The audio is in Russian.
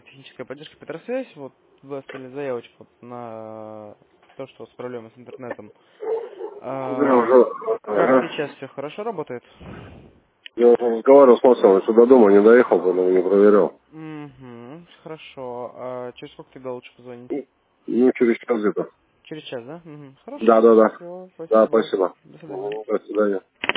техническая поддержка Петросвязь. Вот вы оставили заявочку на то, что у вас проблемы с интернетом. Да, А, уже. как Ага. сейчас все хорошо работает? Я уже разговаривал с Максом, если до дома не доехал, поэтому не проверял. Угу, хорошо. А через сколько тогда лучше позвонить? Ну, через час где-то. Через час, да? Угу. Да, Хорошо. да, да. Все, Да, спасибо. спасибо. До свидания. До свидания.